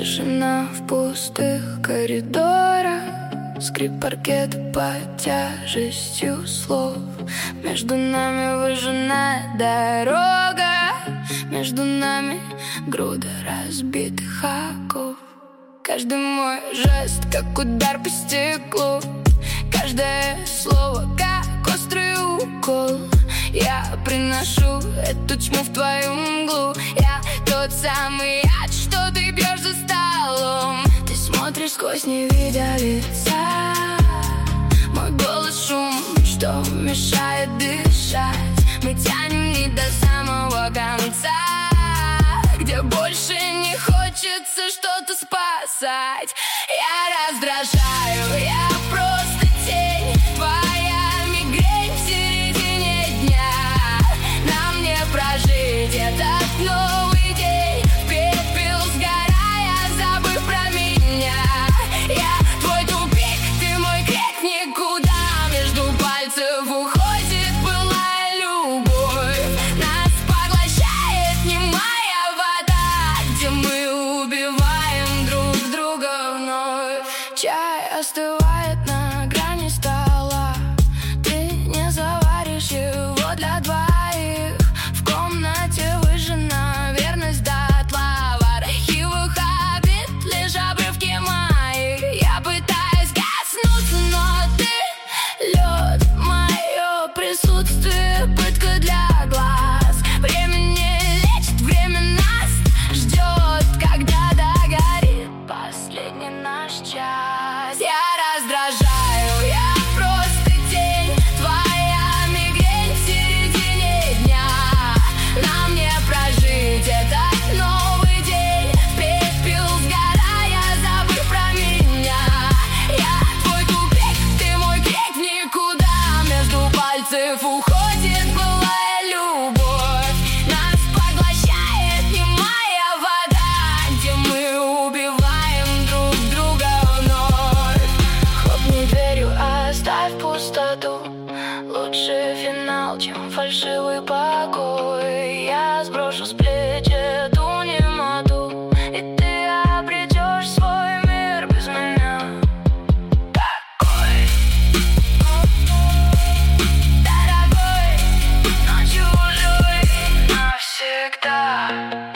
Тишина в пустых коридорах, скрип паркета под тяжестью слов. Между нами выжженная дорога, между нами груда разбитых оков. Каждый мой жест, как удар по стеклу, каждое слово, как острый укол. Я приношу эту тьму в твою мглу. Я тот самый яд, что ты пьешь за столом. Ты смотришь сквозь, не видя лица. Мой голос шум, что мешает дышать. Мы тянем не до самого конца, где больше не хочется что-то спасать. Я раздражаю, я просто тень. Твоя мигрень в середине дня. Нам не прожить этот новый день. В пепел сгорая, забыв про меня. Я твой тупик, ты мой крик в никуда. Между пальцев уходит былая любовь. Нас поглощает немая вода, где мы убиваем друг друга вновь. Чай остывает на грани стола. Ты не заваришь его для двоих. В комнате выжжена верность дотла. В архивах обид лишь обрывки моих. Я пытаюсь коснуться, но ты лед. Мое присутствие пытка для глаз. Время не лечит, время нас ждет. Когда догорит последний наш час. Я раздражаю, я просто тень. Твоя мигрень в середине дня. Нам не прожить этот новый день. В пепел сгорая, забыв про меня. Я твой тупик, ты мой крик в никуда. Между пальцев уходит былая любовь. Нас поглощает немая вода, где мы убиваем друг друга вновь. Хлопни дверью, оставь пустоту. Лучше финал, чем фальшивый покой. Я сброшу с плеч эту немоту, и ты обретешь свой мир без меня. Такой дорогой, но чужой навсегда.